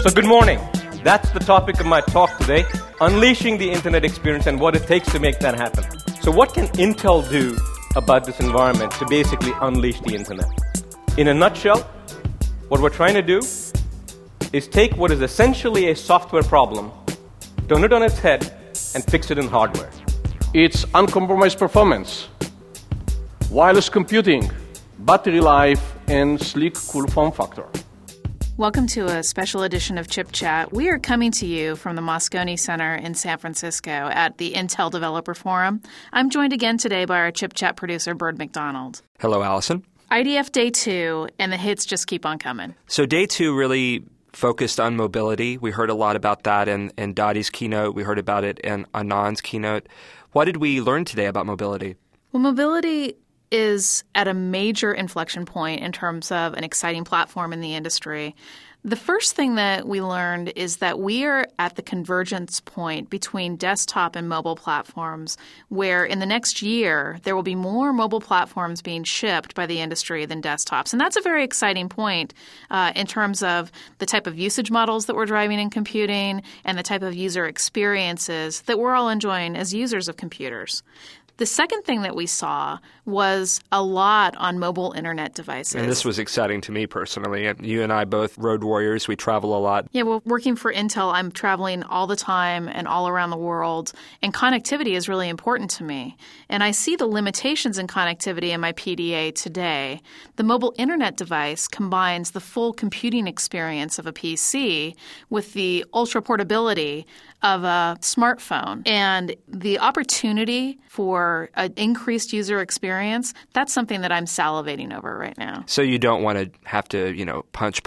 So good morning. That's the topic of my talk today, unleashing the internet experience and what it takes to make that happen. So what can Intel do about this environment to basically unleash the internet? In a nutshell, what we're trying to do is take what is essentially a software problem, turn it on its head, and fix it in hardware. It's uncompromised performance, wireless computing, battery life, and sleek, cool form factor. Welcome to a special edition of Chip Chat. We are coming to you from the Moscone Center in San Francisco at the Intel Developer Forum. I'm joined again today by our Chip Chat producer, Bird McDonald. Hello, Allison. IDF Day 2, and the hits just keep on coming. So Day 2 really focused on mobility. We heard a lot about that in Dotty's keynote. We heard about it in Anand's keynote. What did we learn today about mobility? Well, mobility is at a major inflection point in terms of an exciting platform in the industry. The first thing that we learned is that we are at the convergence point between desktop and mobile platforms, where in the next year there will be more mobile platforms being shipped by the industry than desktops. And that's a very exciting point in terms of the type of usage models that we're driving in computing and the type of user experiences that we're all enjoying as users of computers. The second thing that we saw was a lot on mobile internet devices. And this was exciting to me personally. You and I both road warriors. We travel a lot. Yeah, well, working for Intel, I'm traveling all the time and all around the world. And connectivity is really important to me. And I see the limitations in connectivity in my PDA today. The mobile internet device combines the full computing experience of a PC with the ultra portability of a smartphone. And the opportunity for an increased user experience, that's something that I'm salivating over right now. So you don't want to have to,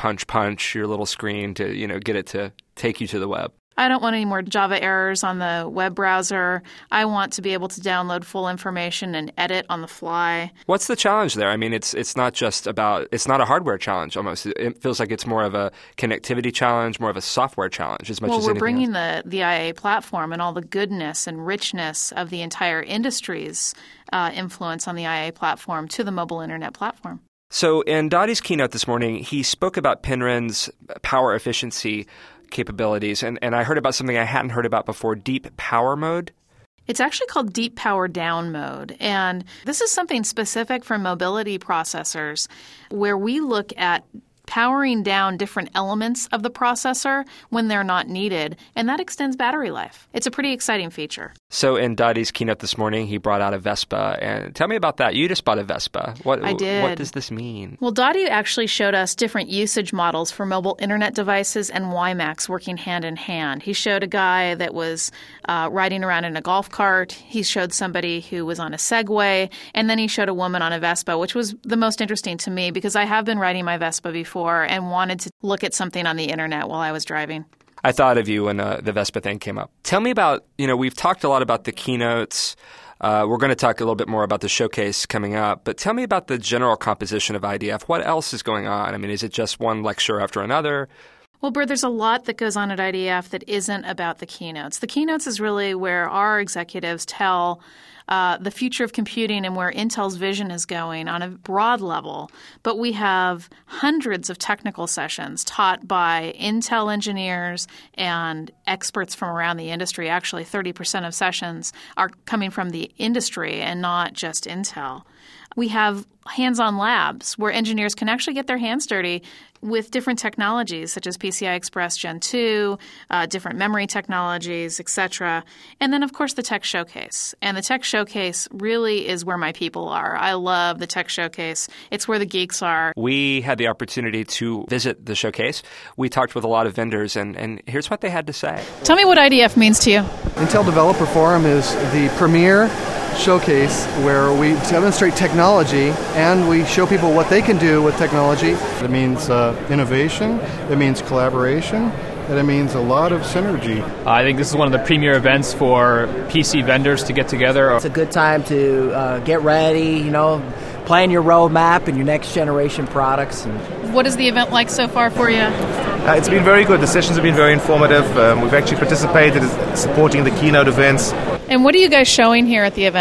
punch your little screen to, get it to take you to the web. I don't want any more Java errors on the web browser. I want to be able to download full information and edit on the fly. What's the challenge there? I mean, it's not just about – it's not a hardware challenge almost. It feels like it's more of a connectivity challenge, more of a software challenge as much as anything else. Well, we're bringing the IA platform and all the goodness and richness of the entire industry's influence on the IA platform to the mobile internet platform. So in Dotty's keynote this morning, he spoke about Penryn's power efficiency capabilities, and I heard about something I hadn't heard about before, deep power mode. It's actually called deep power down mode, and this is something specific for mobility processors where we look at powering down different elements of the processor when they're not needed, and that extends battery life. It's a pretty exciting feature. So in Dotty's keynote this morning, he brought out a Vespa. And tell me about that. You just bought a Vespa. I did. What does this mean? Well, Dotty actually showed us different usage models for mobile internet devices and WiMAX working hand in hand. He showed a guy that was riding around in a golf cart. He showed somebody who was on a Segway. And then he showed a woman on a Vespa, which was the most interesting to me because I have been riding my Vespa before and wanted to look at something on the internet while I was driving. I thought of you when the Vespa thing came up. Tell me about, we've talked a lot about the keynotes. We're going to talk a little bit more about the showcase coming up. But tell me about the general composition of IDF. What else is going on? I mean, is it just one lecture after another? Well, Bird, there's a lot that goes on at IDF that isn't about the keynotes. The keynotes is really where our executives tell the future of computing and where Intel's vision is going on a broad level. But we have hundreds of technical sessions taught by Intel engineers and experts from around the industry. Actually, 30% of sessions are coming from the industry and not just Intel. We have hands-on labs where engineers can actually get their hands dirty with different technologies such as PCI Express Gen 2, different memory technologies, etc. And then, of course, the Tech Showcase. And the Tech Showcase really is where my people are. I love the Tech Showcase. It's where the geeks are. We had the opportunity to visit the showcase. We talked with a lot of vendors, and here's what they had to say. Tell me what IDF means to you. Intel Developer Forum is the premier showcase where we demonstrate technology and we show people what they can do with technology. It means innovation, it means collaboration, and it means a lot of synergy. I think this is one of the premier events for PC vendors to get together. It's a good time to get ready, plan your roadmap and your next generation products. What is the event like so far for you? It's been very good. The sessions have been very informative. We've actually participated in supporting the keynote events. And what are you guys showing here at the event?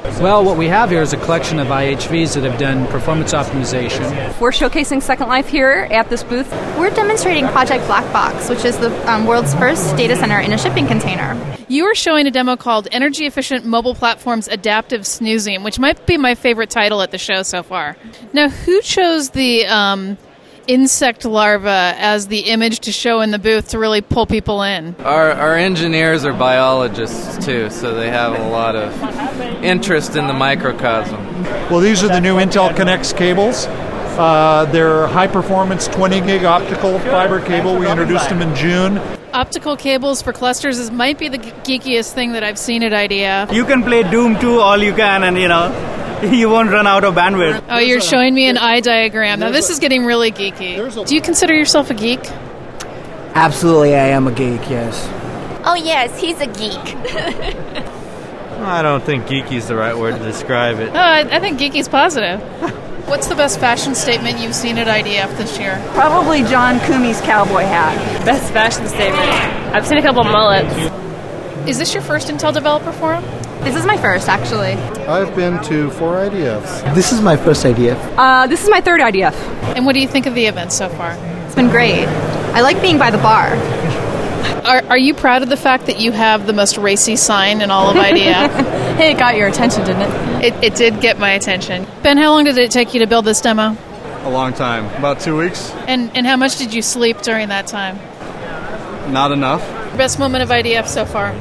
Well, what we have here is a collection of IHVs that have done performance optimization. We're showcasing Second Life here at this booth. We're demonstrating Project Blackbox, which is the world's first data center in a shipping container. You were showing a demo called Energy Efficient Mobile Platforms Adaptive Snoozing, which might be my favorite title at the show so far. Now, who chose the insect larva as the image to show in the booth to really pull people in? Our engineers are biologists too, so they have a lot of interest in the microcosm. Well, these are the new Intel Connect cables. They're high-performance 20-gig optical fiber cable. We introduced them in June. Optical cables for clusters might be the geekiest thing that I've seen at IDF. You can play Doom 2 all you can, and you won't run out of bandwidth. Oh, you're showing me an eye diagram. Now, this is getting really geeky. Do you consider yourself a geek? Absolutely, I am a geek, yes. Oh, yes, he's a geek. I don't think geeky is the right word to describe it. Oh, I think geeky's positive. What's the best fashion statement you've seen at IDF this year? Probably John Coomey's cowboy hat. Best fashion statement. I've seen a couple mullets. Is this your first Intel Developer Forum? This is my first, actually. I've been to 4 IDFs. This is my first IDF. This is my third IDF. And what do you think of the event so far? It's been great. I like being by the bar. Are you proud of the fact that you have the most racy sign in all of IDF? Hey, it got your attention, didn't it? It did get my attention. Ben, how long did it take you to build this demo? A long time. About 2 weeks. And how much did you sleep during that time? Not enough. Best moment of IDF so far?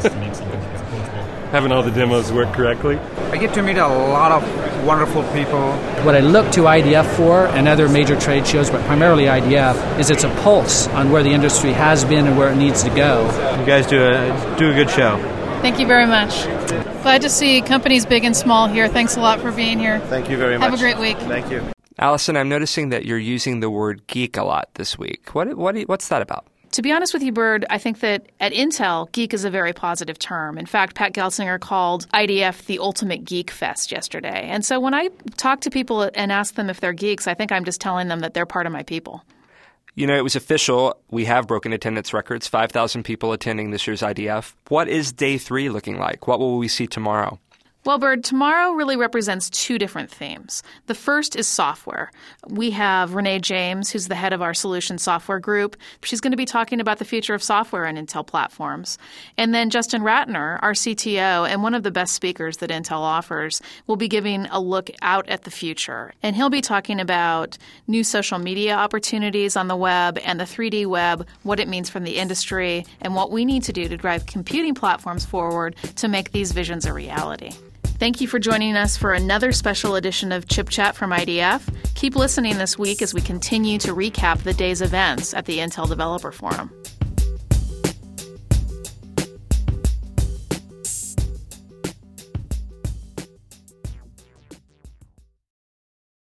Having all the demos work correctly. I get to meet a lot of wonderful people. What I look to IDF for and other major trade shows, but primarily IDF, is it's a pulse on where the industry has been and where it needs to go. You guys do a good show. Thank you very much. Glad to see companies big and small here. Thanks a lot for being here. Thank you very much. Have a great week. Thank you. Allison, I'm noticing that you're using the word geek a lot this week. What's that about? To be honest with you, Bird, I think that at Intel, geek is a very positive term. In fact, Pat Gelsinger called IDF the ultimate geek fest yesterday. And so when I talk to people and ask them if they're geeks, I think I'm just telling them that they're part of my people. You know, it was official. We have broken attendance records, 5,000 people attending this year's IDF. What is day 3 looking like? What will we see tomorrow? Well, Bird, tomorrow really represents 2 different themes. The first is software. We have Renee James, who's the head of our solution software group. She's going to be talking about the future of software in Intel platforms. And then Justin Ratner, our CTO and one of the best speakers that Intel offers, will be giving a look out at the future. And he'll be talking about new social media opportunities on the web and the 3D web, what it means from the industry, and what we need to do to drive computing platforms forward to make these visions a reality. Thank you for joining us for another special edition of Chip Chat from IDF. Keep listening this week as we continue to recap the day's events at the Intel Developer Forum.